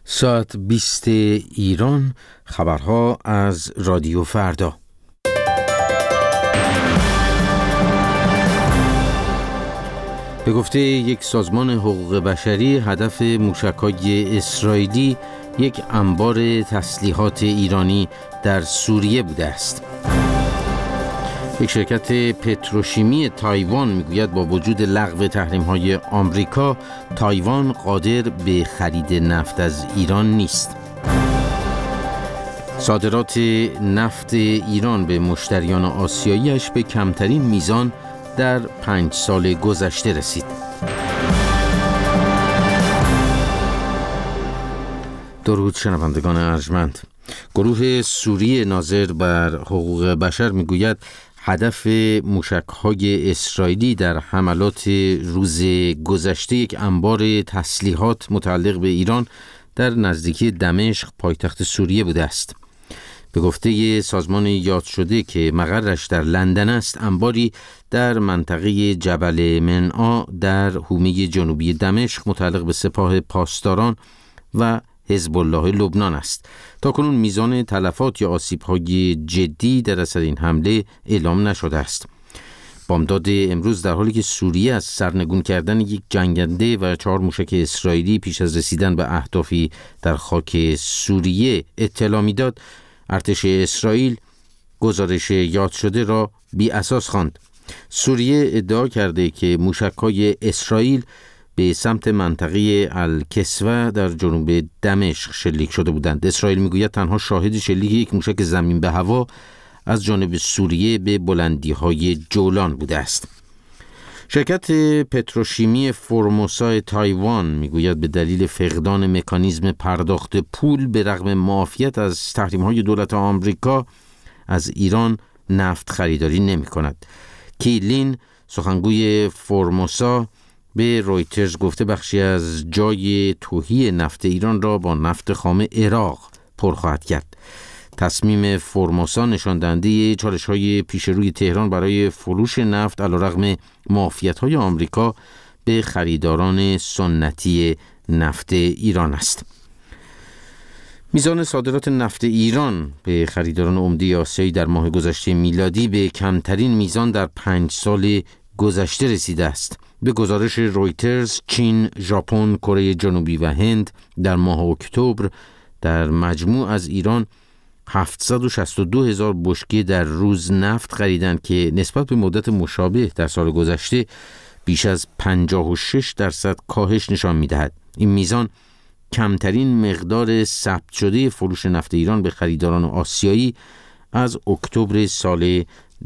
ساعت 20 ایران، خبرها از رادیو فردا. به گفته یک سازمان حقوق بشری، هدف موشک‌های اسرائیلی یک انبار تسلیحات ایرانی در سوریه بوده است. یک شرکت پتروشیمی تایوان میگوید با وجود لغو تحریم‌های آمریکا، تایوان قادر به خرید نفت از ایران نیست. صادرات نفت ایران به مشتریان آسیایی‌اش به کمترین میزان در 5 سال گذشته رسید. درود شنوندگان ارجمند. گروه سوریه ناظر بر حقوق بشر میگوید هدف موشک‌های اسرائیلی در حملات روز گذشته یک انبار تسلیحات متعلق به ایران در نزدیکی دمشق پایتخت سوریه بوده است. به گفته سازمان یاد شده که مقرش در لندن است، انباری در منطقه جبل منعا در حومه جنوبی دمشق متعلق به سپاه پاسداران و حزب الله لبنان است. تاکنون میزان تلفات یا آسیب‌های جدی در اثر این حمله اعلام نشده است. بامداد امروز در حالی که سوریه از سرنگون کردن یک جنگنده و 4 موشک اسرائیلی پیش از رسیدن به اهدافی در خاک سوریه اطلاع می‌داد، ارتش اسرائیل گزارش یاد شده را بی اساس خواند. سوریه ادعا کرده که موشک‌های اسرائیل به سمت منطقه الکسوه در جنوب دمشق شلیک شده بودند. اسرائیل میگوید تنها شاهد شلیک یک موشک زمین به هوا از جانب سوریه به بلندی‌های جولان بوده است. شرکت پتروشیمی فورموسا تایوان میگوید به دلیل فقدان مکانیزم پرداخت پول به رغم معافیت از تحریم‌های دولت آمریکا از ایران نفت خریداری نمی‌کند. کیلین سخنگوی فورموسا به رویترز گفته بخشی از جای تهیه نفت ایران را با نفت خام عراق پر خواهد کرد. تصمیم فورموسا نشان دهنده چالش‌های پیش روی تهران برای فروش نفت علیرغم معافیت‌های آمریکا به خریداران سنتی نفت ایران است. میزان صادرات نفت ایران به خریداران عمده آسیایی در ماه گذشته میلادی به کمترین میزان در 5 سال گذشته رسیده است. به گزارش رویترز، چین، ژاپن، کره جنوبی و هند در ماه اکتبر در مجموع از ایران 762,000 بشکه در روز نفت خریدند که نسبت به مدت مشابه در سال گذشته بیش از 56% کاهش نشان می‌دهد. این میزان کمترین مقدار ثبت شده فروش نفت ایران به خریداران آسیایی از اکتبر سال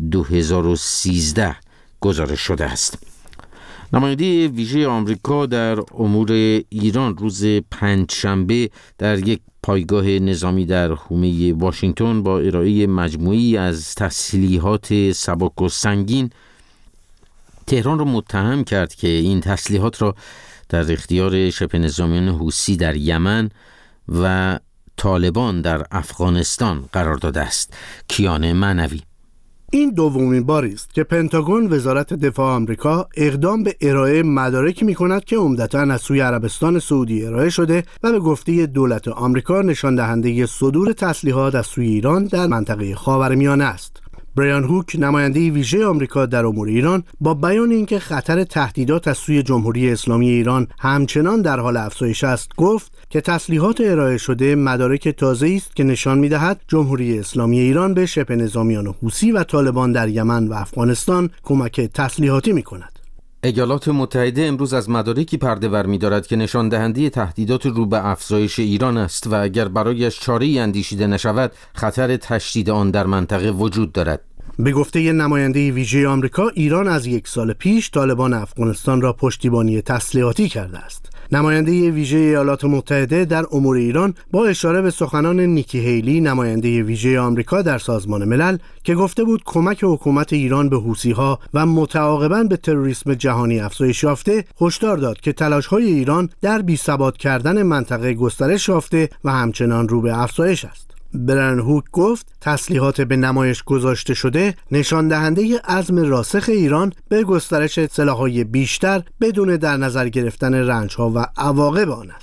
2013 گزارش شده است. نماینده ویژه آمریکا در امور ایران روز پنجشنبه در یک پایگاه نظامی در حومه واشنگتن با ارائه مجموعی از تسلیحات سبک و سنگین تهران را متهم کرد که این تسلیحات را در اختیار شبه نظامیان حوثی در یمن و طالبان در افغانستان قرار داده است. کیان معنوی: این دومین باری است که پنتاگون، وزارت دفاع آمریکا، اقدام به ارائه مدارکی می‌کند که عمدتاً از سوی عربستان سعودی ارائه شده و به گفته دولت آمریکا نشان دهنده صدور تسلیحات از سوی ایران در منطقه خاورمیانه است. برایان هوک، نماینده ویژه آمریکا در امور ایران، با بیان اینکه خطر تهدیدات از سوی جمهوری اسلامی ایران همچنان در حال افزایش است، گفت که تسلیحات ارائه شده مدارک تازه‌ای است که نشان می‌دهد جمهوری اسلامی ایران به شبه نظامیان حوثی و طالبان در یمن و افغانستان کمک تسلیحاتی می‌کند. ایالات متحده امروز از مدارکی پرده ور می‌دارد که نشان دهنده تهدیدات رو به افزایش ایران است و اگر برایش چاره‌ای اندیشیده نشود خطر تشدید آن در منطقه وجود دارد. به گفته نماینده ویژه آمریکا، ایران از 1 سال پیش طالبان افغانستان را پشتیبانی تسلیحاتی کرده است. نماینده ویژه ایالات متحده در امور ایران با اشاره به سخنان نیکی هیلی، نماینده ویژه آمریکا در سازمان ملل، که گفته بود کمک حکومت ایران به حوثی‌ها و متعاقباً به تروریسم جهانی افزایش یافته، هشدار داد که تلاش‌های ایران در بی‌ثبات کردن منطقه گسترش یافته و همچنان رو به افزایش است. برایان هوک گفت تسلیحات به نمایش گذاشته شده نشان دهنده عزم راسخ ایران به گسترش سلاح‌های بیشتر بدون در نظر گرفتن رنج‌ها و عواقب آن است.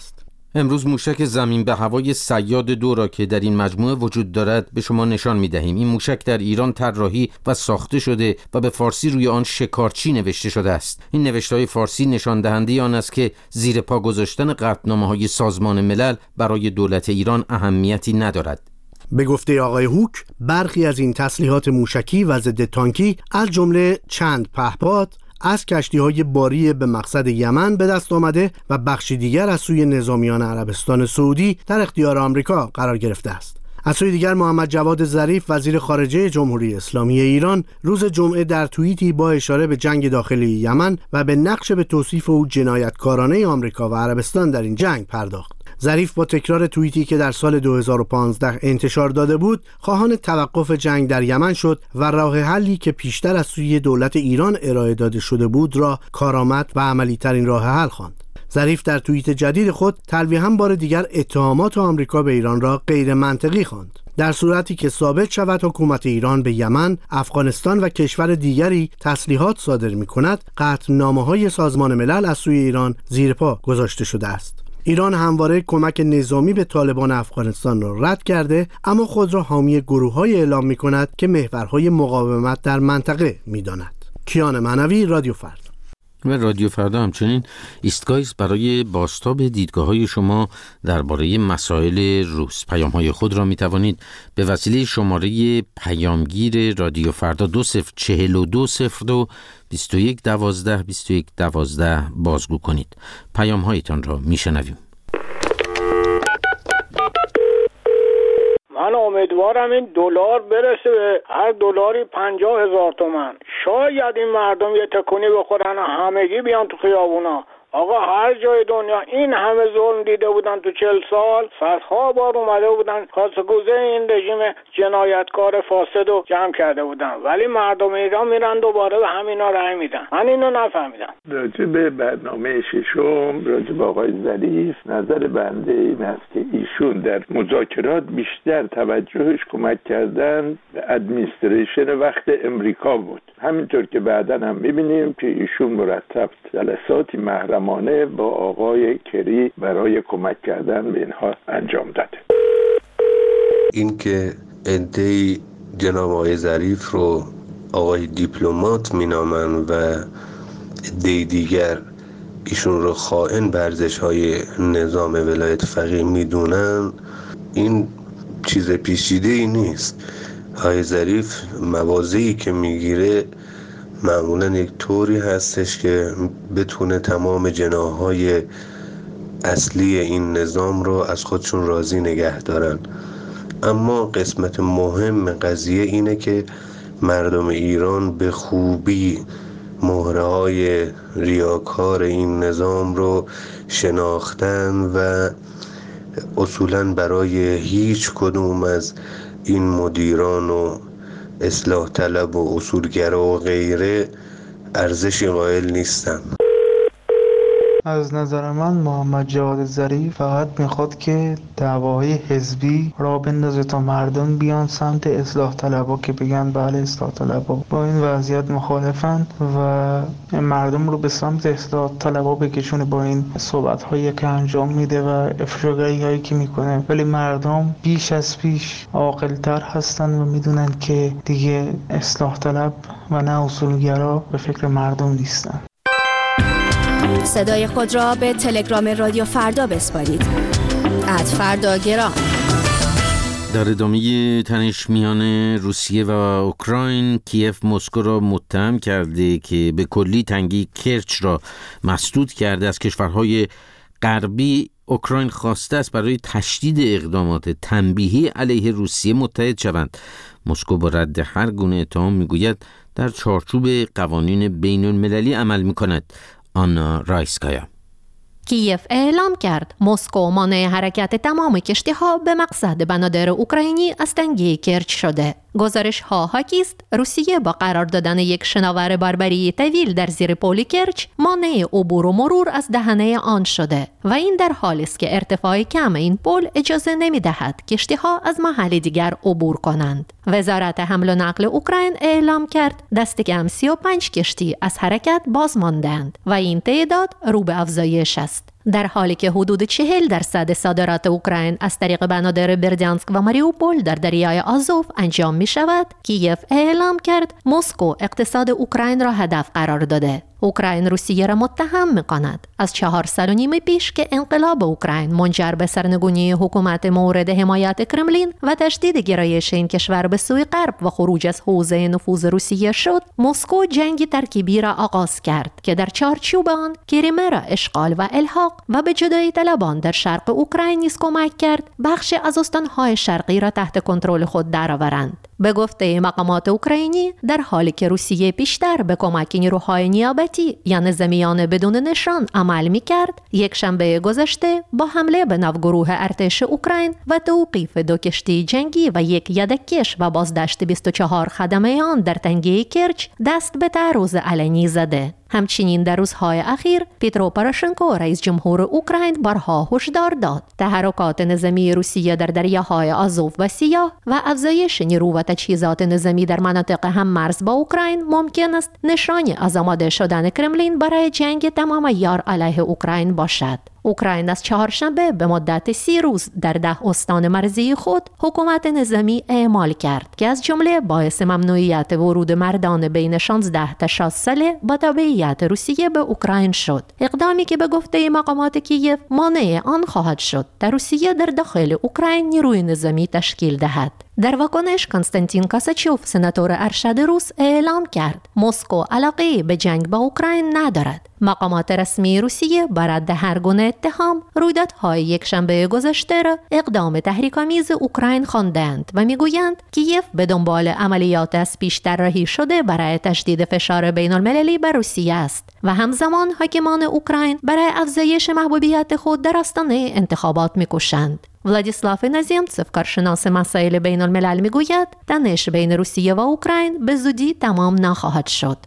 امروز موشک زمین به هوای صیاد 2 را که در این مجموعه وجود دارد به شما نشان می‌دهیم. این موشک در ایران طراحی و ساخته شده و به فارسی روی آن شکارچی نوشته شده است. این نوشته‌های فارسی نشان دهنده آن است که زیر پا گذاشتن قطعنامه‌های سازمان ملل برای دولت ایران اهمیتی ندارد. به گفته آقای هوک، برخی از این تسلیحات موشکی و ضد تانکی از جمله چند پهپاد از کشتی‌های باری به مقصد یمن به دست آمده و بخشی دیگر از سوی نظامیان عربستان سعودی در اختیار آمریکا قرار گرفته است. از سوی دیگر محمد جواد ظریف وزیر خارجه جمهوری اسلامی ایران روز جمعه در توییتی با اشاره به جنگ داخلی یمن و به نقش به توصیف او جنایتکارانه آمریکا و عربستان در این جنگ پرداخت. ظریف با تکرار توییتی که در سال 2015 انتشار داده بود، خواهان توقف جنگ در یمن شد و راه حلی که پیشتر از سوی دولت ایران ارائه داده شده بود را کارآمد و عملی ترین راه حل خواند. ظریف در توییت جدید خود تلویحاً بار دیگر اتهامات آمریکا به ایران را غیر منطقی خواند. در صورتی که ثابت شود حکومت ایران به یمن، افغانستان و کشور دیگری تسلیحات صادر می‌کند، قطعنامه‌های سازمان ملل از سوی ایران زیر پا گذاشته شده است. ایران همواره کمک نظامی به طالبان افغانستان را رد کرده، اما خود را حامی گروه‌های اعلام می‌کند که محورهای مقاومت در منطقه می‌داند. کیان معنوی، رادیو فردا. و رادیو فردا همچنین ایستگاهی است برای بازتاب دیدگاه‌های شما درباره مسائل روز. پیام‌های خود را می‌توانید به وسیله شماره پیامگیر رادیو فردا 204202 2112 2112 بازگو کنید. پیام‌هایتان را می‌شنویم. من امیدوارم این دلار برسه به هر دلاری 50,000 تومان. شاید این مردم یه تکونی بخورن و همگی بیان تو خیابونا. آقا هر جای دنیا این همه ظلم دیده بودن تو 40 سال، صدها بار اومده بودن کاسه‌گوزه این رژیم جنایتکار فاسد رو جمع کرده بودن، ولی مردم ایران میرن دوباره به همینا رأی میدن. من اینو نفهمیدم. راجع به برنامه ششم، راجع به آقای ظریف، نظر بنده این است که ایشون در مذاکرات بیشتر توجهش کمک کردن به ادمنستریشن وقت امریکا بود. همینطور که بعداً هم میبینیم که ایشون مرتب جلساتی محرمانه با آقای کری برای کمک کردن به اینها انجام داده. این که عده‌ای جناب آقای ظریف رو آقای دیپلمات مینامن و عده‌ای دیگر ایشون رو خائن به ارزش‌های نظام ولایت فقیه میدونن، این چیز پیچیده‌ای نیست. آقای ظریف موازی که میگیره معمولا یک طوری هستش که بتونه تمام جناح‌های اصلی این نظام رو از خودشون راضی نگه دارن. اما قسمت مهم قضیه اینه که مردم ایران به خوبی مهره‌های ریاکار این نظام رو شناختن و اصولاً برای هیچ کدوم از این مدیران و اصلاح طلب و اصولگرا و غیره ارزشی قائل نیستم. از نظر من محمد جواد ظریف فقط میخواد که دعواهای حزبی را بندازه تا مردم بیان سمت اصلاح طلبها که بگن بله اصلاح طلبها با این وضعیت مخالفن و مردم رو به سمت اصلاح طلبها بکشونه با این صحبت‌هایی که انجام میده و افشاگری‌هایی که میکنه. ولی مردم بیش از پیش عاقل‌تر هستن و میدونن که دیگه اصلاح طلب و نه اصولگرا به فکر مردم نیستن. صدای خود را به تلگرام رادیو فردا بسپارید. @فرداگرام. در ادامه تنش میان روسیه و اوکراین، کیف مسکو را متهم کرده که به کلی تنگی کرچ را مسدود کرده. از کشورهای غربی اوکراین خواسته است برای تشدید اقدامات تنبیهی علیه روسیه متحد شوند. مسکو با رد هر گونه اتهام میگوید در چارچوب قوانین بین المللی عمل میکند. آنا رایسکایا. کیف اعلام کرد مسکو مانع حرکت تمام کشتی‌ها به مقصد بنادر اوکراینی از تنگه کرچ شده. گزارش ها حاکی است روسیه با قرار دادن یک شناور باربری طویل در زیر پل کرچ مانع عبور و مرور از دهنه آن شده و این در حالی است که ارتفاع کم این پل اجازه نمی‌دهد کشتی‌ها از محل دیگر عبور کنند. وزارت حمل و نقل اوکراین اعلام کرد دست کم 35 کشتی از حرکت باز ماندند و این تعداد رو به افزایش است. در حالی که حدود 40% صادرات اوکراین از طریق بنادر بردیانسک و ماریوپول در دریای آزوف انجام می شود، کیف اعلام کرد مسکو اقتصاد اوکراین را هدف قرار داده. اوکراین روسیه را متهم می‌کند از 4 سال و نیم پیش که انقلاب اوکراین منجر به سرنگونی حکومت مورد حمایت کرملین و تشدید گرایش این کشور به سوی غرب و خروج از حوزه نفوذ روسیه شد، مسکو جنگی ترکیبی را آغاز کرد که در چارچوب آن کریمه را اشغال و الحاق و به جدایی طلبان در شرق اوکراین نیز کمک کرد بخش از استان‌های شرقی را تحت کنترل خود درآورند. به گفته مقامات اوکراینی، در حالی که روسیه بیشتر به کمک نیروهای نیابتی یا نظامیان بدون نشان عمل می‌کرد، یک شنبه گذشته با حمله به ناوگروه ارتش اوکراین و توقیف 2 کشتی جنگی و 1 یدک‌کش و بازداشت 24 خدمه آن در تنگه کرچ دست به تعرض علنی زده. همچنین در روزهای اخیر پیترو پاروشنکو رئیس جمهور اوکراین بارها هشدار داد تحرکات نظامی روسیه در دریاهای آزوف و سیاه و افزایش نیرو و تجهیزات نظامی در مناطق هم‌مرز با اوکراین ممکن است نشانی از آماده شدن کرملین برای جنگ تمام عیار علیه اوکراین باشد. اوکراین از چهارشنبه به مدت 30 روز در 10 استان مرزی خود حکومت نظامی اعمال کرد که از جمله باعث ممنوعیت ورود مردان بین 16 تا 60 ساله با تابعیت روسیه به اوکراین شد. اقدامی که به گفته مقامات کیف مانع آن خواهد شد در روسیه در داخل اوکراین نیروی نظامی تشکیل دهد. در واکنش کنستانتین کاساچوف سناتور ارشد روس اعلام کرد مسکو علاقه به جنگ با اوکراین ندارد. مقامات رسمی روسیه بر رد هر گونه اتهام رویدادهای یک شنبه گذشته را اقدام تحریک‌آمیز اوکراین خواندند و میگویند کیف به دنبال عملیات از پیش طراحی شده برای تشدید فشار بین‌المللی بر روسیه است و همزمان حاکمان اوکراین برای افزایش محبوبیت خود در آستانه انتخابات می‌کوشند. ولادیسلاف نازیمتسف کارشناس مسائل بین الملل میگوید تنش بین روسیه و اوکراین به زودی تمام نخواهد شد.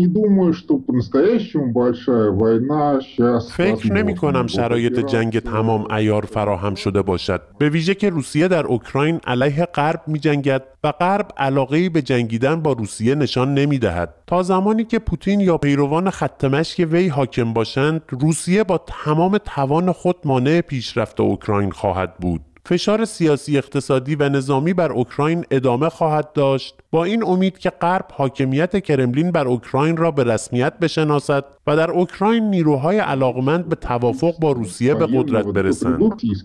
فکر نمی کنم شرایط جنگ تمام عیار فراهم شده باشد، به ویژه که روسیه در اوکراین علیه غرب می جنگد و غرب علاقه‌ای به جنگیدن با روسیه نشان نمی دهد. تا زمانی که پوتین یا پیروان خط مشی وی حاکم باشند، روسیه با تمام توان خود مانع پیشرفت اوکراین خواهد بود. فشار سیاسی، اقتصادی و نظامی بر اوکراین ادامه خواهد داشت، با این امید که غرب حاکمیت کرملین بر اوکراین را به رسمیت بشناسد و در اوکراین نیروهای علاقمند به توافق با روسیه به قدرت برسند.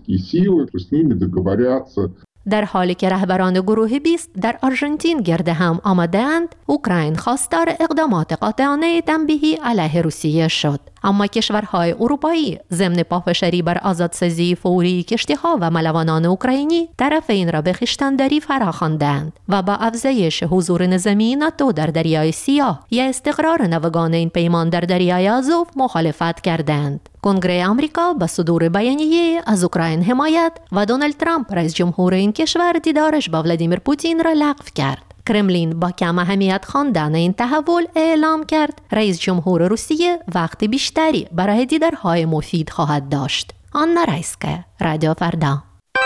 در حالی که رهبران گروه 20 در آرژانتین گرد هم آمدند، اوکراین خواستار اقدامات قاطعانه تنبیهی علیه روسیه شد. اما کشورهای اروپایی ضمن پافشاری بر آزادسازی فوری کشتی‌ها و ملوانان اوکراینی طرفین را به خویشتن‌داری فراخواندند و با افزایش حضور نظامی ناتو در دریای سیاه یا استقرار ناوگان این پیمان در دریای آزوف مخالفت کردند. کنگره آمریکا با صدور بیانیه از اوکراین حمایت و دونالد ترامپ رئیس جمهور این کشور دیدارش با ولادیمیر پوتین را لغو کرد. کرملین با کم اهمیت خواندن این تحول اعلام کرد رئیس جمهور روسیه وقت بیشتری برای دیدارهای مفید خواهد داشت. آنا رایسکا، رادیو فردا.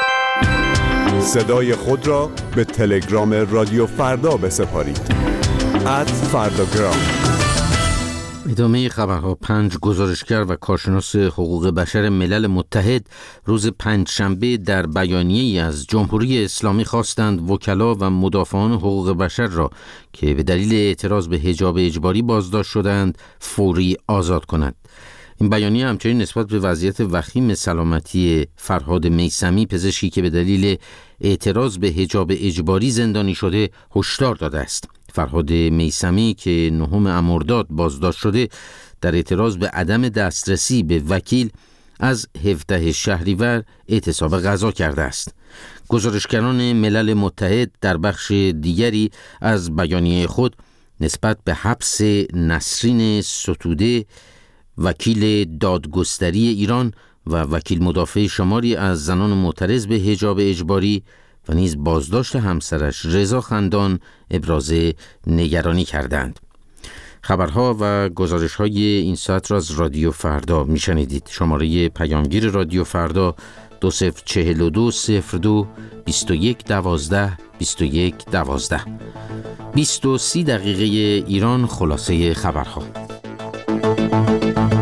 صدای خود را به تلگرام رادیو فردا بسپارید. @فرداگرام. ادامه خبرها. 5 گزارشگر و کارشناس حقوق بشر ملل متحد روز پنجشنبه در بیانیه‌ای از جمهوری اسلامی خواستند وکلا و مدافعان حقوق بشر را که به دلیل اعتراض به حجاب اجباری بازداشت شدند فوری آزاد کنند. این بیانیه همچنین نسبت به وضعیت وخیم سلامتی فرهاد میثمی، پزشکی که به دلیل اعتراض به حجاب اجباری زندانی شده، هشدار داده است. فرهاد میثمی که 9 مرداد بازداشت شده در اعتراض به عدم دسترسی به وکیل از 17 شهریور اعتصاب غذا کرده است. گزارشگران ملل متحد در بخش دیگری از بیانیه خود نسبت به حبس نسرین ستوده، وکیل دادگستری ایران و وکیل مدافع شماری از زنان معترض به حجاب اجباری و نیز بازداشت همسرش رضا خندان ابراز نگرانی کردند. خبرها و گزارش‌های این ساعت را از رادیو فردا میشنیدید. شماره پیامگیر رادیو فردا 2042 02 21 12 21 12. 20 و 30 دقیقه ایران. خلاصه خبرها.